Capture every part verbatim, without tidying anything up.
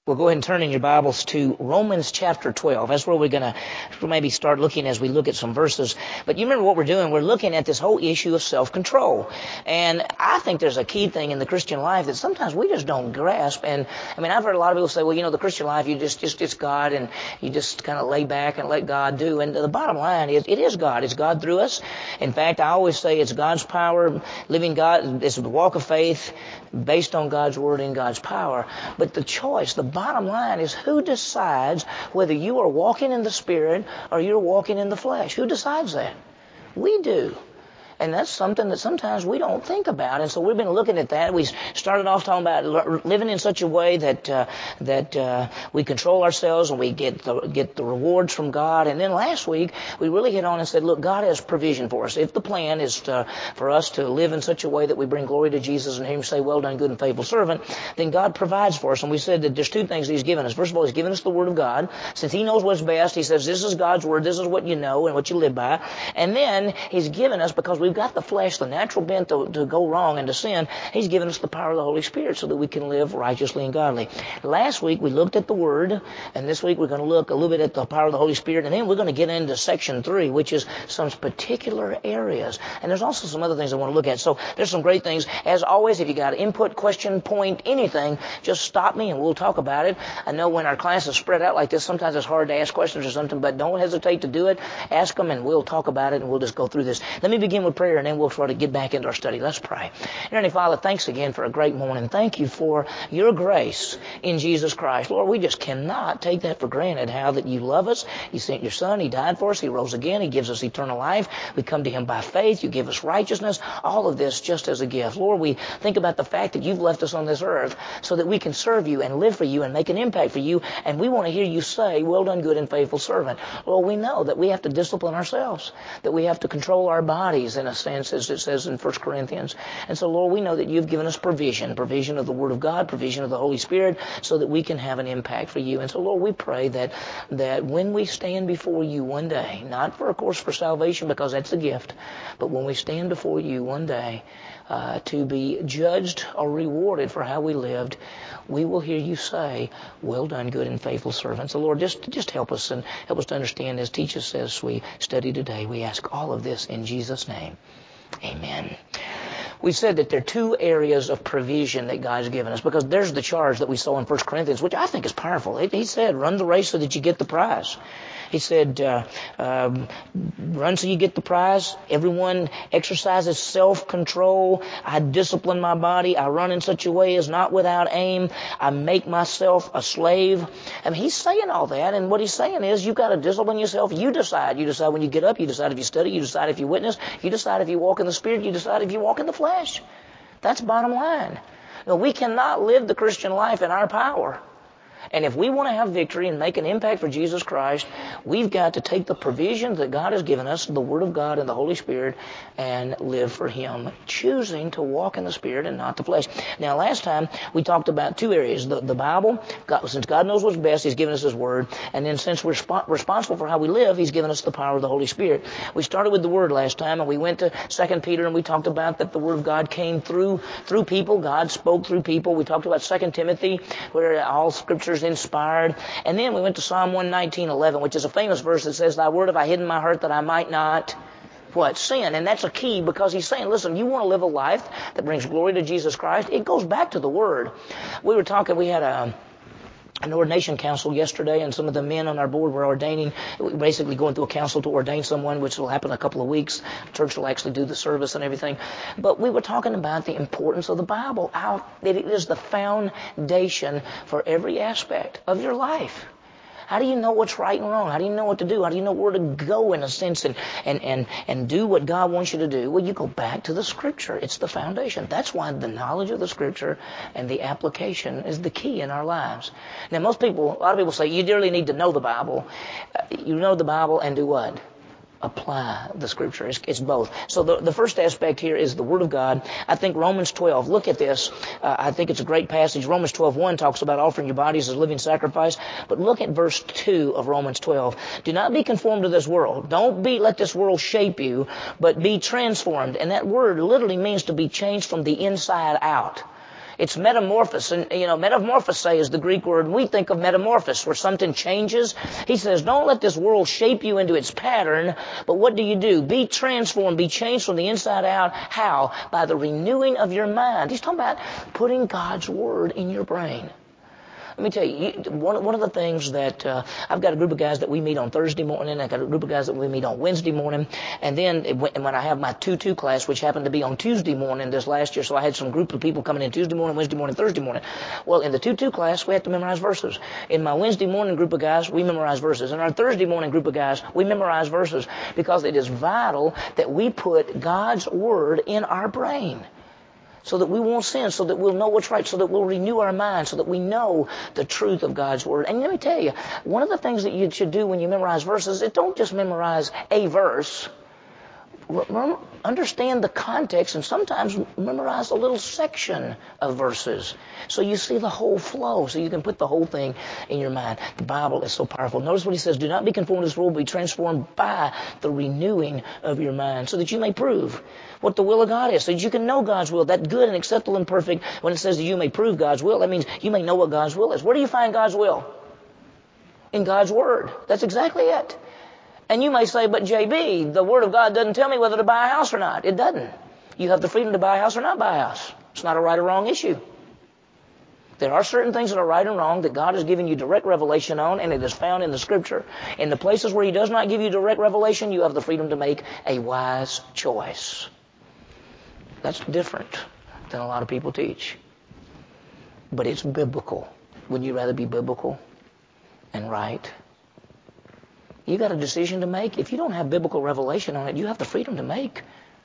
Well, go ahead and turn in your Bibles to Romans chapter twelve. That's where we're going to maybe start looking as we look at some verses. But you remember what we're doing? We're looking at this whole issue of self-control. And I think there's a key thing in the Christian life that sometimes we just don't grasp. And I mean, I've heard a lot of people say, well, you know, the Christian life, you just, just, it's God and you just kind of lay back and let God do. And the bottom line is, it is God. It's God through us. In fact, I always say it's God's power, living God. It's the walk of faith based on God's word and God's power. But the choice, the bottom line is who decides whether you are walking in the Spirit or you're walking in the flesh? Who decides that? We do. And that's something that sometimes we don't think about. And so we've been looking at that. We started off talking about living in such a way that uh, that uh, we control ourselves and we get the, get the rewards from God. And then last week, we really hit on and said, look, God has provision for us. If the plan is to, for us to live in such a way that we bring glory to Jesus and hear Him say, well done, good and faithful servant, then God provides for us. And we said that there's two things that He's given us. First of all, He's given us the Word of God. Since He knows what's best, He says, this is God's Word. This is what you know and what you live by. And then He's given us, because we We've got the flesh, the natural bent to, to go wrong and to sin. He's given us the power of the Holy Spirit so that we can live righteously and godly. Last week we looked at the Word, and this week we're going to look a little bit at the power of the Holy Spirit, and then we're going to get into section three, which is some particular areas. And there's also some other things I want to look at. So there's some great things. As always, if you got input, question, point, anything, just stop me and we'll talk about it. I know when our classes spread out like this, sometimes it's hard to ask questions or something, but don't hesitate to do it. Ask them and we'll talk about it and we'll just go through this. Let me begin with prayer, and then we'll try to get back into our study. Let's pray. Heavenly Father, thanks again for a great morning. Thank you for your grace in Jesus Christ. Lord, we just cannot take that for granted, how that you love us. You sent your Son. He died for us. He rose again. He gives us eternal life. We come to Him by faith. You give us righteousness. All of this just as a gift. Lord, we think about the fact that you've left us on this earth so that we can serve you and live for you and make an impact for you. And we want to hear you say, well done, good and faithful servant. Lord, we know that we have to discipline ourselves, that we have to control our bodies in a sense, as it says in First Corinthians. And so, Lord, we know that you've given us provision, provision of the Word of God, provision of the Holy Spirit, so that we can have an impact for you. And so, Lord, we pray that that when we stand before you one day, not for, of course, for salvation, because that's a gift, but when we stand before you one day uh, to be judged or rewarded for how we lived, we will hear you say, well done, good and faithful servant. So, Lord, just, just help us and help us to understand, as teach us as we study today. We ask all of this in Jesus' name. Amen. We said that there are two areas of provision that God's given us, because there's the charge that we saw in First Corinthians, which I think is powerful. He said, run the race so that you get the prize. He said, uh, um, run so you get the prize. Everyone exercises self-control. I discipline my body. I run in such a way as not without aim. I make myself a slave. I mean, he's saying all that, and what he's saying is you've got to discipline yourself. You decide. You decide when you get up. You decide if you study. You decide if you witness. You decide if you walk in the Spirit. You decide if you walk in the flesh. That's bottom line. Now, we cannot live the Christian life in our power. And if we want to have victory and make an impact for Jesus Christ, we've got to take the provisions that God has given us, the Word of God and the Holy Spirit, and live for Him, choosing to walk in the Spirit and not the flesh. Now, last time we talked about two areas. The, the Bible, God, since God knows what's best, He's given us His Word. And then since we're sp- responsible for how we live, He's given us the power of the Holy Spirit. We started with the Word last time, and we went to Second Peter, and we talked about that the Word of God came through through people. God spoke through people. We talked about Second Timothy, where all Scripture inspired. And then we went to Psalm one nineteen eleven, which is a famous verse that says, thy word have I hidden in my heart that I might not, what, sin. And that's a key, because he's saying, listen, you want to live a life that brings glory to Jesus Christ? It goes back to the Word. We were talking, we had a an ordination council yesterday, and some of the men on our board were ordaining, basically going through a council to ordain someone, which will happen in a couple of weeks. The church will actually do the service and everything. But we were talking about the importance of the Bible, how that it is the foundation for every aspect of your life. How do you know what's right and wrong? How do you know what to do? How do you know where to go, in a sense, and, and, and, and do what God wants you to do? Well, you go back to the Scripture. It's the foundation. That's why the knowledge of the Scripture and the application is the key in our lives. Now, most people, a lot of people say, you really need to know the Bible. Uh, you know the Bible and do what? Apply the Scripture. It's, it's both. So the, the first aspect here is the Word of God. I think Romans twelve, look at this. Uh, I think it's a great passage. Romans twelve one talks about offering your bodies as a living sacrifice. But look at verse two of Romans twelve. Do not be conformed to this world. Don't be, let this world shape you, but be transformed. And that word literally means to be changed from the inside out. It's metamorphosis. And, you know, metamorphose is the Greek word. We think of metamorphosis, where something changes. He says, don't let this world shape you into its pattern, but what do you do? Be transformed, be changed from the inside out. How? By the renewing of your mind. He's talking about putting God's Word in your brain. Let me tell you, one, one of the things that uh, I've got a group of guys that we meet on Thursday morning. I've got a group of guys that we meet on Wednesday morning. And then when I have my two two class, which happened to be on Tuesday morning this last year, so I had some group of people coming in Tuesday morning, Wednesday morning, Thursday morning. Well, in the two two class, we have to memorize verses. In my Wednesday morning group of guys, we memorize verses. In our Thursday morning group of guys, we memorize verses because it is vital that we put God's Word in our brain, so that we won't sin, so that we'll know what's right, so that we'll renew our mind, so that we know the truth of God's Word. And let me tell you, one of the things that you should do when you memorize verses is don't just memorize a verse. Understand the context and sometimes memorize a little section of verses so you see the whole flow, so you can put the whole thing in your mind. The Bible is so powerful. Notice what he says, do not be conformed to this world, but be transformed by the renewing of your mind, so that you may prove what the will of God is, so that you can know God's will, that good and acceptable and perfect. When it says that you may prove God's will, that means you may know what God's will is. Where do you find God's will? In God's Word. That's exactly it. And you may say, but J B, the Word of God doesn't tell me whether to buy a house or not. It doesn't. You have the freedom to buy a house or not buy a house. It's not a right or wrong issue. There are certain things that are right and wrong that God has given you direct revelation on, and it is found in the Scripture. In the places where He does not give you direct revelation, you have the freedom to make a wise choice. That's different than a lot of people teach. But it's biblical. Wouldn't you rather be biblical and right? You got a decision to make. If you don't have biblical revelation on it, you have the freedom to make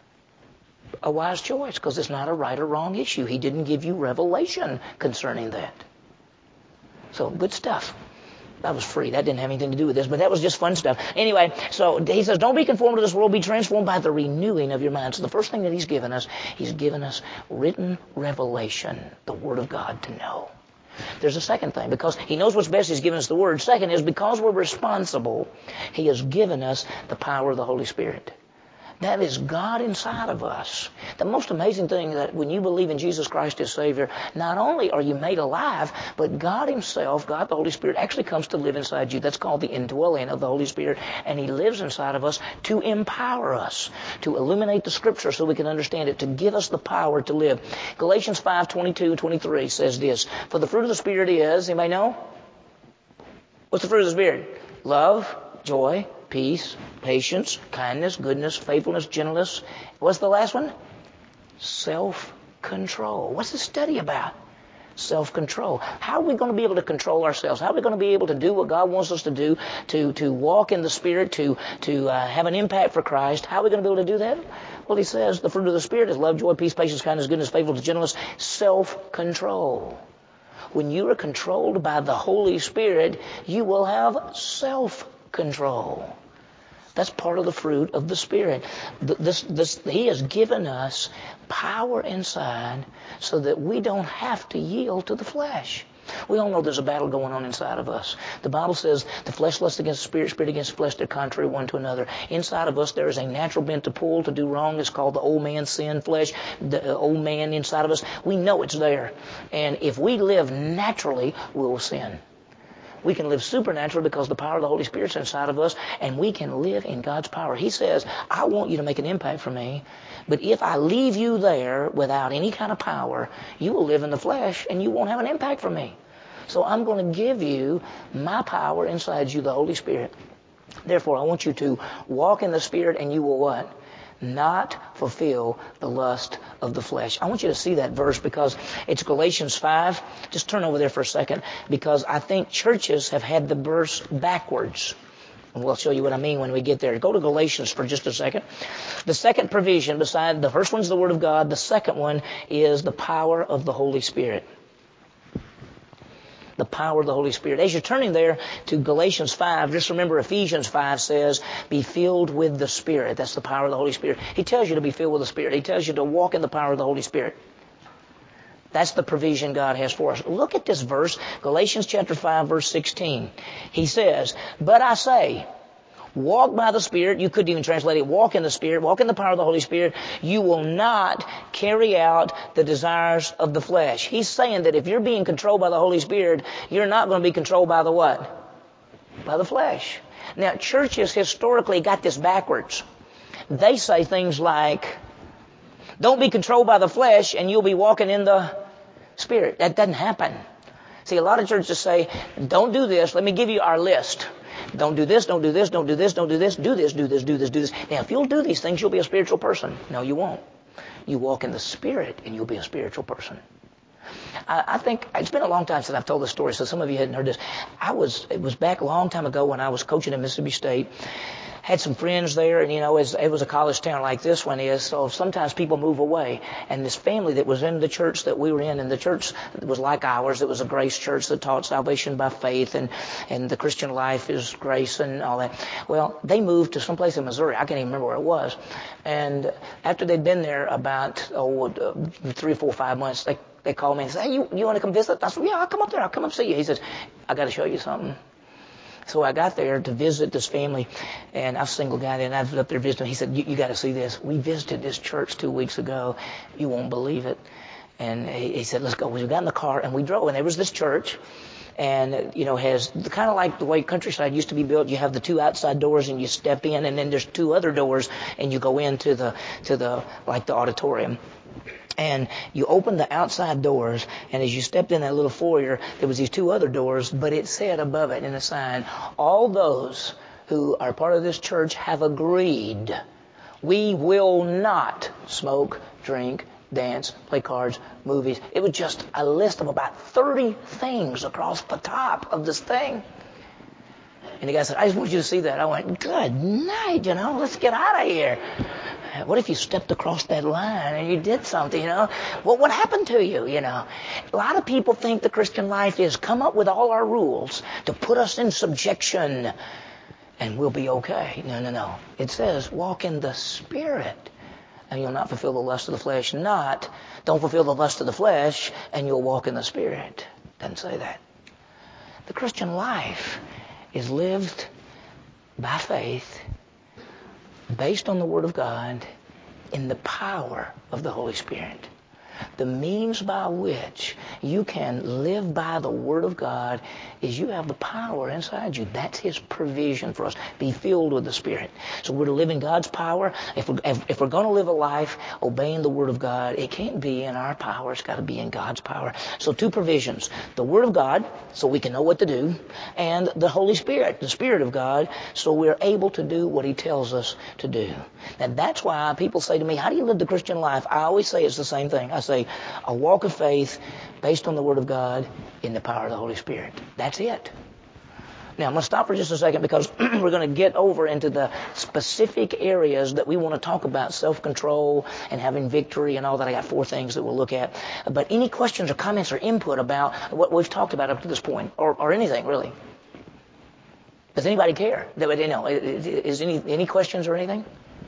a wise choice, because it's not a right or wrong issue. He didn't give you revelation concerning that. So, good stuff. That was free. That didn't have anything to do with this, but that was just fun stuff. Anyway, so he says, don't be conformed to this world, be transformed by the renewing of your mind. So the first thing that he's given us, he's given us written revelation, the Word of God to know. There's a second thing, because he knows what's best, he's given us the Word. Second is, because we're responsible, he has given us the power of the Holy Spirit. That is God inside of us. The most amazing thing that when you believe in Jesus Christ as Savior, not only are you made alive, but God Himself, God the Holy Spirit, actually comes to live inside you. That's called the indwelling of the Holy Spirit. And He lives inside of us to empower us, to illuminate the Scripture so we can understand it, to give us the power to live. Galatians five twenty-two and twenty-three says this, for the fruit of the Spirit is, anybody know? What's the fruit of the Spirit? Love, joy, peace, patience, kindness, goodness, faithfulness, gentleness. What's the last one? Self-control. What's the study about? Self-control. How are we going to be able to control ourselves? How are we going to be able to do what God wants us to do, to, to walk in the Spirit, to, to uh, have an impact for Christ? How are we going to be able to do that? Well, he says the fruit of the Spirit is love, joy, peace, patience, kindness, goodness, faithfulness, gentleness, self-control. When you are controlled by the Holy Spirit, you will have self-control. That's part of the fruit of the Spirit. This, this, he has given us power inside so that we don't have to yield to the flesh. We all know there's a battle going on inside of us. The Bible says the flesh lusts against the spirit, spirit against the flesh. They're contrary one to another. Inside of us there is a natural bent to pull, to do wrong. It's called the old man, sin, flesh, the old man inside of us. We know it's there. And if we live naturally, we'll sin. We can live supernaturally because the power of the Holy Spirit's inside of us, and we can live in God's power. He says, I want you to make an impact for me, but if I leave you there without any kind of power, you will live in the flesh and you won't have an impact for me. So I'm going to give you my power inside you, the Holy Spirit. Therefore, I want you to walk in the Spirit, and you will what? Not fulfill the lust of the flesh. I want you to see that verse because it's Galatians five. Just turn over there for a second, because I think churches have had the verse backwards. And we'll show you what I mean when we get there. Go to Galatians for just a second. The second provision, beside the first one's the Word of God, the second one is the power of the Holy Spirit. The power of the Holy Spirit. As you're turning there to Galatians five, just remember Ephesians five says, be filled with the Spirit. That's the power of the Holy Spirit. He tells you to be filled with the Spirit. He tells you to walk in the power of the Holy Spirit. That's the provision God has for us. Look at this verse, Galatians chapter five, verse sixteen. He says, but I say, Walk by the Spirit. You could even translate it, walk in the Spirit, walk in the power of the Holy Spirit. You will not carry out the desires of the flesh. He's saying that if you're being controlled by the Holy Spirit, you're not going to be controlled by the what? By the flesh. Now, churches historically got this backwards. They say things like, don't be controlled by the flesh and you'll be walking in the Spirit. That doesn't happen. See, a lot of churches say, don't do this. Let me give you our list. Don't do this, don't do this, don't do this, don't do this, do this, do this, do this, do this. Now, if you'll do these things, you'll be a spiritual person. No, you won't. You walk in the Spirit and you'll be a spiritual person. I, I think it's been a long time since I've told this story, so some of you hadn't heard this. I was, it was back a long time ago when I was coaching at Mississippi State. Had some friends there, and you know, it was a college town like this one is, so sometimes people move away. And this family that was in the church that we were in, and the church was like ours, it was a grace church that taught salvation by faith, and, and the Christian life is grace and all that. Well, they moved to someplace in Missouri. I can't even remember where it was. And after they'd been there about, oh, three, four, five months, they, they called me and said, hey, you, you want to come visit? I said, yeah, I'll come up there. I'll come up see you. He says, I got to show you something. So I got there to visit this family, and I was a single guy, and I was up there visiting. He said, you, you got to see this. We visited this church two weeks ago. You won't believe it. And he, he said, let's go. We got in the car, and we drove, and there was this church, and, you know, has kind of like the way Countryside used to be built. You have the two outside doors, and you step in, and then there's two other doors, and you go into the, to the, like the auditorium. And you opened the outside doors, and as you stepped in that little foyer, there was these two other doors, but it said above it in a sign, all those who are part of this church have agreed, we will not smoke, drink, dance, play cards, movies. It was just a list of about thirty things across the top of this thing. And the guy said, I just want you to see that. I went, good night, you know, let's get out of here. What if you stepped across that line and you did something, you know? What would happen to you, you know? A lot of people think the Christian life is come up with all our rules to put us in subjection and we'll be okay. No, no, no. It says walk in the Spirit and you'll not fulfill the lust of the flesh. Not don't fulfill the lust of the flesh and you'll walk in the Spirit. Doesn't say that. The Christian life is lived by faith, based on the Word of God, in the power of the Holy Spirit. The means by which you can live by the Word of God is you have the power inside you. That's His provision for us. Be filled with the Spirit. So we're to live in God's power. If we're, if, if we're going to live a life obeying the Word of God, it can't be in our power. It's got to be in God's power. So two provisions. The Word of God, so we can know what to do, and the Holy Spirit, the Spirit of God, so we're able to do what He tells us to do. And that's why people say to me, how do you live the Christian life? I always say it's the same thing. I say, a walk of faith based on the Word of God in the power of the Holy Spirit. That's it. Now, I'm going to stop for just a second because we're going to get over into the specific areas that we want to talk about, self-control and having victory and all that. I got four things that we'll look at. But any questions or comments or input about what we've talked about up to this point, or, or anything, really? Does anybody care? You know, is any any questions or anything?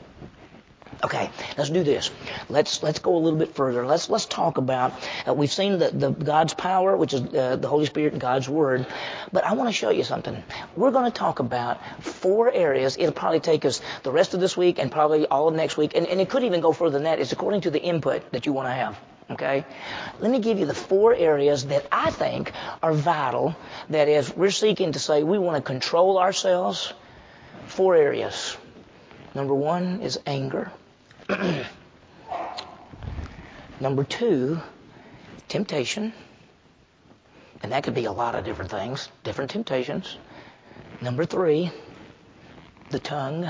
Okay, let's do this. Let's let's go a little bit further. Let's let's talk about. Uh, we've seen the, the God's power, which is uh, the Holy Spirit and God's Word. But I want to show you something. We're going to talk about four areas. It'll probably take us the rest of this week and probably all of next week, and, and it could even go further than that. It's according to the input that you want to have. Okay, let me give you the four areas that I think are vital. That is, we're seeking to say we want to control ourselves. Four areas. Number one is anger. Number two, temptation. And that could be a lot of different things, different temptations. Number three, the tongue.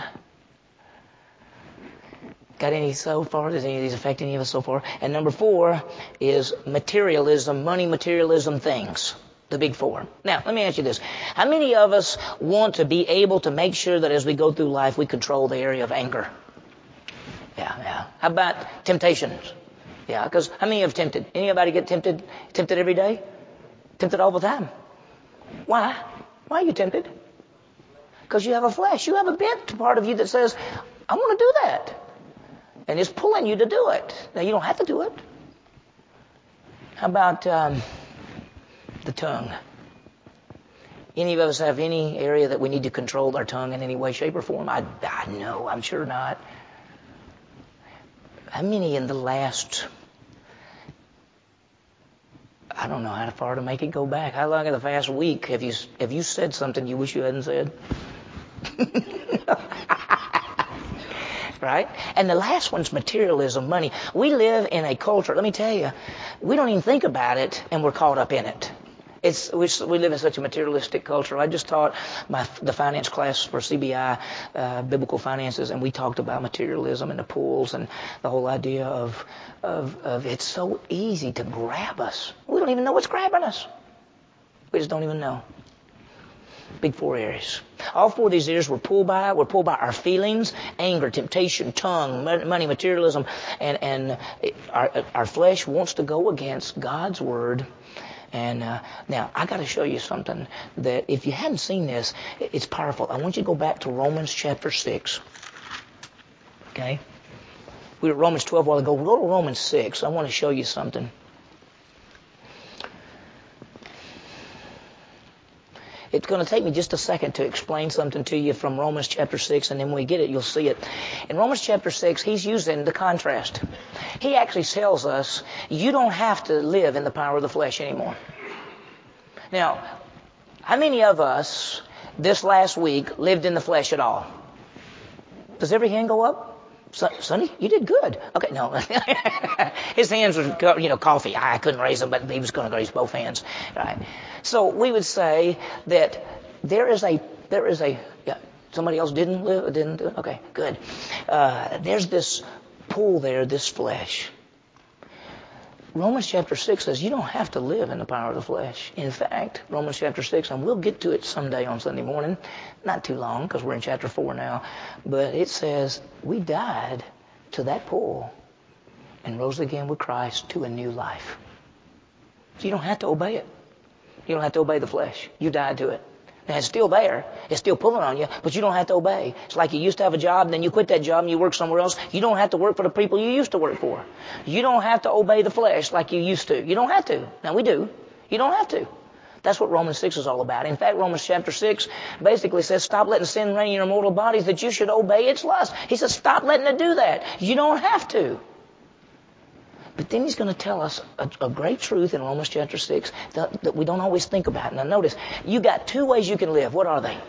Got any so far? Does any of these affect any of us so far? And number four is materialism, money, materialism, things. The big four. Now, let me ask you this. How many of us want to be able to make sure that as we go through life, we control the area of anger? Yeah, yeah. How about temptations? Yeah, because how many have tempted? Anybody get tempted? Tempted every day? Tempted all the time? Why? Why are you tempted? Because you have a flesh. You have a bent part of you that says, I want to do that. And it's pulling you to do it. Now, you don't have to do it. How about um, the tongue? Any of us have any area that we need to control our tongue in any way, shape, or form? I, I know, I'm sure not. How many in the last, I don't know how far to make it go back. How long in the past week have you have you said something you wish you hadn't said? Right? And the last one's materialism, money. We live in a culture, let me tell you, we don't even think about it and we're caught up in it. It's, we, we live in such a materialistic culture. I just taught my, the finance class for C B I, uh, biblical finances, and we talked about materialism and the pools and the whole idea of, of, of it's so easy to grab us. We don't even know what's grabbing us. We just don't even know. Big four areas. All four of these areas we're pulled by. We're pulled by our feelings, anger, temptation, tongue, money, materialism, and, and our, our flesh wants to go against God's word. And uh, now, I got to show you something that if you hadn't seen this, it's powerful. I want you to go back to Romans chapter six. Okay? We were at Romans twelve a while ago. We'll go to Romans six. I want to show you something. It's going to take me just a second to explain something to you from Romans chapter six, and then when we get it, you'll see it. In Romans chapter six, he's using the contrast. He actually tells us, you don't have to live in the power of the flesh anymore. Now, how many of us this last week lived in the flesh at all? Does every hand go up? Sonny, you did good. Okay, no. His hands were, you know, coffee. I couldn't raise them, but he was going to raise both hands. Right. So we would say that there is a, there is a, yeah, somebody else didn't live, didn't do it? Okay, good. Uh, there's this pull there, this flesh. Romans chapter six says you don't have to live in the power of the flesh. In fact, Romans chapter six, and we'll get to it someday on Sunday morning, not too long because we're in chapter four now, but it says we died to that pull and rose again with Christ to a new life. So you don't have to obey it. You don't have to obey the flesh. You died to it. Now, it's still there. It's still pulling on you, but you don't have to obey. It's like you used to have a job, and then you quit that job and you work somewhere else. You don't have to work for the people you used to work for. You don't have to obey the flesh like you used to. You don't have to. Now, we do. You don't have to. That's what Romans six is all about. In fact, Romans chapter six basically says, stop letting sin reign in your mortal bodies, that you should obey its lust. He says, stop letting it do that. You don't have to. But then he's going to tell us a, a great truth in Romans chapter six that, that we don't always think about. Now notice, you got two ways you can live. What are they?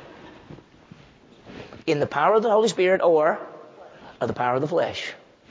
In the power of the Holy Spirit or, or the power of the flesh.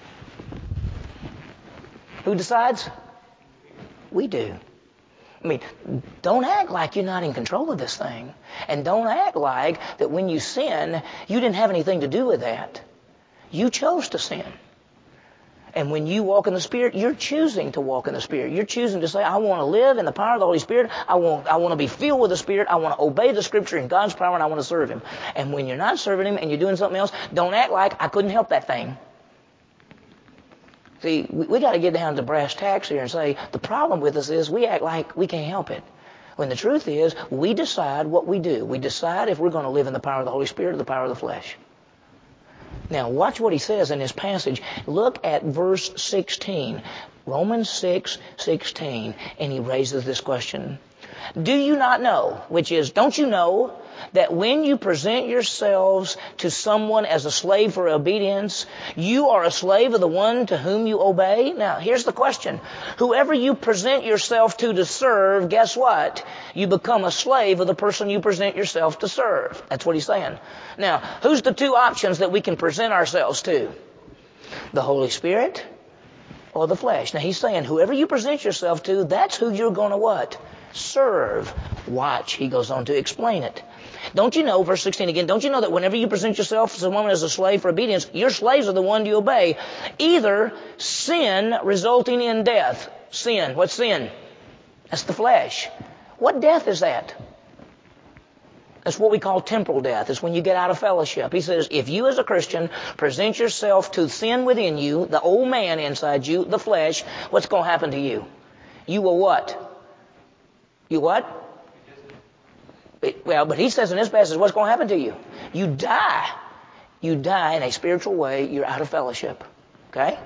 Who decides? We do. I mean, don't act like you're not in control of this thing. And don't act like that when you sin, you didn't have anything to do with that. You chose to sin. And when you walk in the Spirit, you're choosing to walk in the Spirit. You're choosing to say, I want to live in the power of the Holy Spirit. I want, I want to be filled with the Spirit. I want to obey the Scripture in God's power, and I want to serve Him. And when you're not serving Him and you're doing something else, don't act like I couldn't help that thing. See, we, we got to get down to brass tacks here and say, the problem with us is we act like we can't help it. When the truth is, we decide what we do. We decide if we're going to live in the power of the Holy Spirit or the power of the flesh. Now, watch what he says in this passage. Look at verse sixteen. Romans six sixteen. And he raises this question. Do you not know, which is, don't you know that when you present yourselves to someone as a slave for obedience, you are a slave of the one to whom you obey? Now, here's the question. Whoever you present yourself to to serve, guess what? You become a slave of the person you present yourself to serve. That's what he's saying. Now, who's the two options that we can present ourselves to? The Holy Spirit or the flesh? Now, he's saying whoever you present yourself to, that's who you're going to what? Serve. Watch. He goes on to explain it. Don't you know, verse sixteen again, don't you know that whenever you present yourself to someone as a slave for obedience, your slaves are the one you obey. Either sin resulting in death. Sin. What's sin? That's the flesh. What death is that? That's what we call temporal death. It's when you get out of fellowship. He says, if you as a Christian present yourself to sin within you, the old man inside you, the flesh, what's going to happen to you? You will what? You what? It, well, but he says in this passage, what's going to happen to you? You die. You die in a spiritual way. You're out of fellowship. Okay?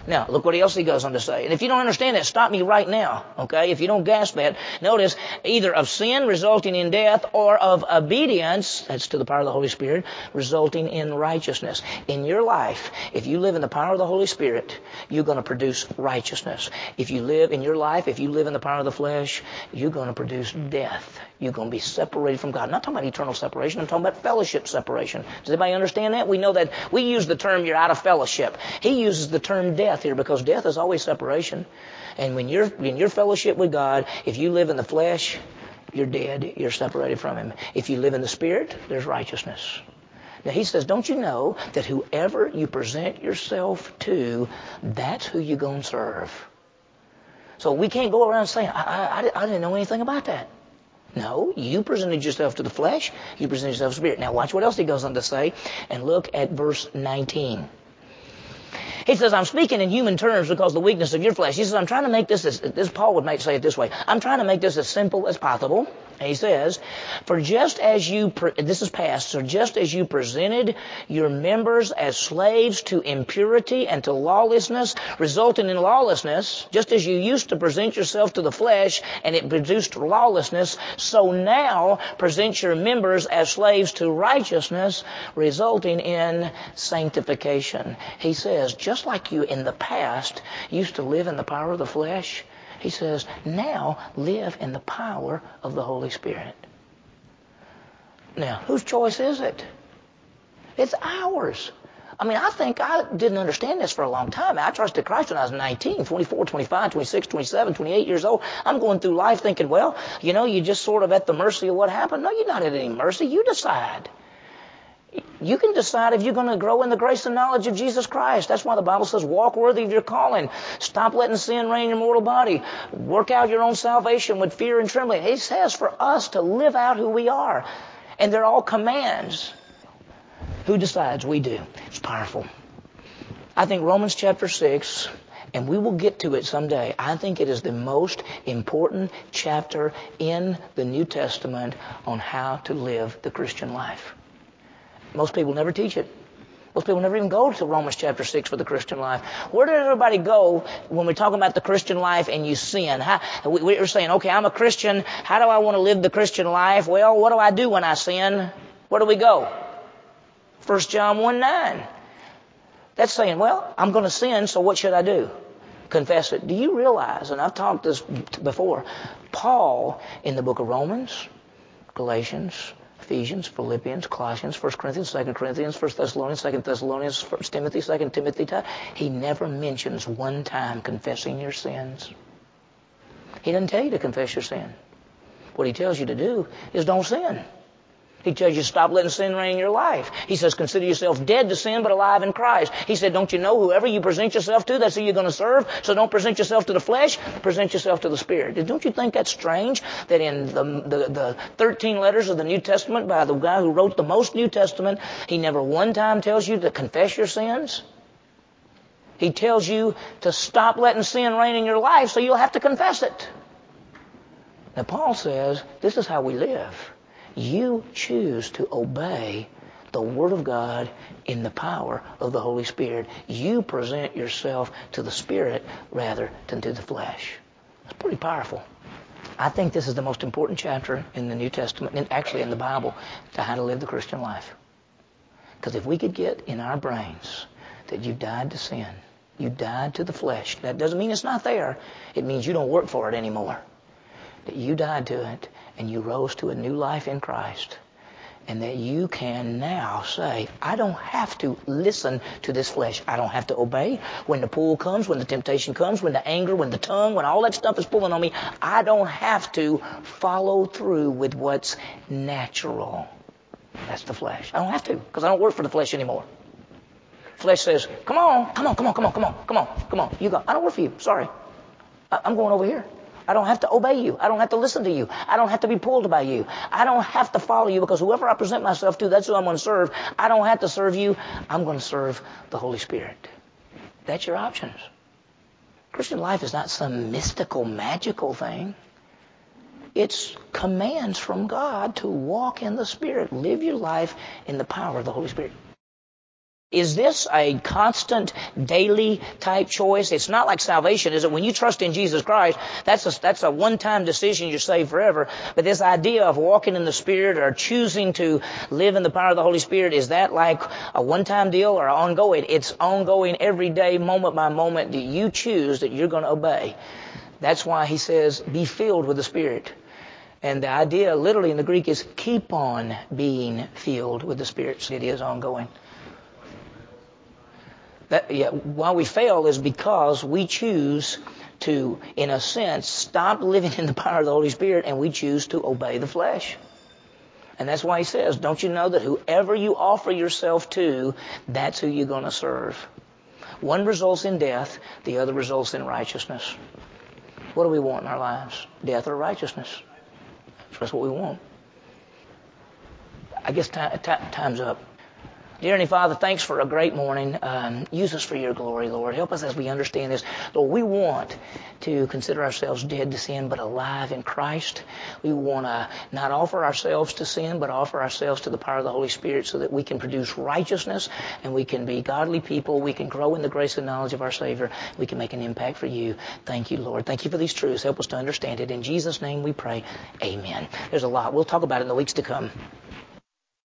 Now, look what else he goes on to say. And if you don't understand that, stop me right now, okay? If you don't grasp that, notice, either of sin resulting in death or of obedience, that's to the power of the Holy Spirit, resulting in righteousness. In your life, if you live in the power of the Holy Spirit, you're going to produce righteousness. If you live in your life, if you live in the power of the flesh, you're going to produce death. You're going to be separated from God. I'm not talking about eternal separation. I'm talking about fellowship separation. Does anybody understand that? We know that we use the term you're out of fellowship. He uses the term death here because death is always separation. And when you're in your fellowship with God, if you live in the flesh, you're dead. You're separated from Him. If you live in the Spirit, there's righteousness. Now he says, don't you know that whoever you present yourself to, that's who you're going to serve. So we can't go around saying, I, I, I didn't know anything about that. No, you presented yourself to the flesh. You presented yourself to the Spirit. Now watch what else he goes on to say. And look at verse nineteen. He says, I'm speaking in human terms because of the weakness of your flesh. He says, I'm trying to make this, as, this Paul would make say it this way, I'm trying to make this as simple as possible. And he says, for just as you, pre- this is past, so just as you presented your members as slaves to impurity and to lawlessness, resulting in lawlessness, just as you used to present yourself to the flesh and it produced lawlessness, so now present your members as slaves to righteousness, resulting in sanctification. He says, just like you in the past used to live in the power of the flesh, he says, now live in the power of the Holy Spirit. Now, whose choice is it? It's ours. I mean, I think I didn't understand this for a long time. I trusted Christ when I was nineteen, twenty-four, twenty-five, twenty-six, twenty-seven, twenty-eight years old. I'm going through life thinking, well, you know, you're just sort of at the mercy of what happened. No, you're not at any mercy. You decide. You can decide if you're going to grow in the grace and knowledge of Jesus Christ. That's why the Bible says, walk worthy of your calling. Stop letting sin reign in your mortal body. Work out your own salvation with fear and trembling. He says for us to live out who we are. And they're all commands. Who decides? We do. It's powerful. I think Romans chapter six, and we will get to it someday, I think it is the most important chapter in the New Testament on how to live the Christian life. Most people never teach it. Most people never even go to Romans chapter six for the Christian life. Where did everybody go when we're talking about the Christian life and you sin? How, we, we're saying, okay, I'm a Christian. How do I want to live the Christian life? Well, what do I do when I sin? Where do we go? First John one nine. That's saying, well, I'm going to sin, so what should I do? Confess it. Do you realize, and I've talked this before, Paul in the book of Romans, Galatians, Ephesians, Philippians, Colossians, First Corinthians, Second Corinthians, First Thessalonians, Second Thessalonians, First Timothy, Second Timothy. He never mentions one time confessing your sins. He doesn't tell you to confess your sin. What he tells you to do is don't sin. He tells you to stop letting sin reign in your life. He says consider yourself dead to sin but alive in Christ. He said don't you know whoever you present yourself to, that's who you're going to serve. So don't present yourself to the flesh, present yourself to the Spirit. Don't you think that's strange that in the, the, the thirteen letters of the New Testament by the guy who wrote the most New Testament, he never one time tells you to confess your sins? He tells you to stop letting sin reign in your life so you'll have to confess it. Now Paul says this is how we live. You choose to obey the Word of God in the power of the Holy Spirit. You present yourself to the Spirit rather than to the flesh. That's pretty powerful. I think this is the most important chapter in the New Testament, and actually in the Bible, to how to live the Christian life. Because if we could get in our brains that you died to sin, you died to the flesh, that doesn't mean it's not there. It means you don't work for it anymore. That you died to it, and you rose to a new life in Christ. And that you can now say, I don't have to listen to this flesh. I don't have to obey. When the pull comes, when the temptation comes, when the anger, when the tongue, when all that stuff is pulling on me, I don't have to follow through with what's natural. That's the flesh. I don't have to, because I don't work for the flesh anymore. Flesh says, come on, come on, come on, come on, come on, come on, come on. You go, I don't work for you. Sorry. I- I'm going over here. I don't have to obey you. I don't have to listen to you. I don't have to be pulled by you. I don't have to follow you because whoever I present myself to, that's who I'm going to serve. I don't have to serve you. I'm going to serve the Holy Spirit. That's your options. Christian life is not some mystical, magical thing. It's commands from God to walk in the Spirit. Live your life in the power of the Holy Spirit. Is this a constant, daily type choice? It's not like salvation, is it? When you trust in Jesus Christ, that's a, that's a one-time decision, you're saved forever. But this idea of walking in the Spirit or choosing to live in the power of the Holy Spirit, is that like a one-time deal or ongoing? It's ongoing every day, moment by moment, that you choose that you're going to obey. That's why he says, be filled with the Spirit. And the idea literally in the Greek is keep on being filled with the Spirit. So it is ongoing. That, yeah, why we fail is because we choose to, in a sense, stop living in the power of the Holy Spirit and we choose to obey the flesh. And that's why he says, don't you know that whoever you offer yourself to, that's who you're going to serve. One results in death, the other results in righteousness. What do we want in our lives? Death or righteousness? That's what we want. I guess time, time, time's up. Dear Heavenly Father, thanks for a great morning. Um, use us for your glory, Lord. Help us as we understand this. Lord, we want to consider ourselves dead to sin, but alive in Christ. We want to not offer ourselves to sin, but offer ourselves to the power of the Holy Spirit so that we can produce righteousness and we can be godly people. We can grow in the grace and knowledge of our Savior. We can make an impact for you. Thank you, Lord. Thank you for these truths. Help us to understand it. In Jesus' name we pray. Amen. There's a lot. We'll talk about it in the weeks to come.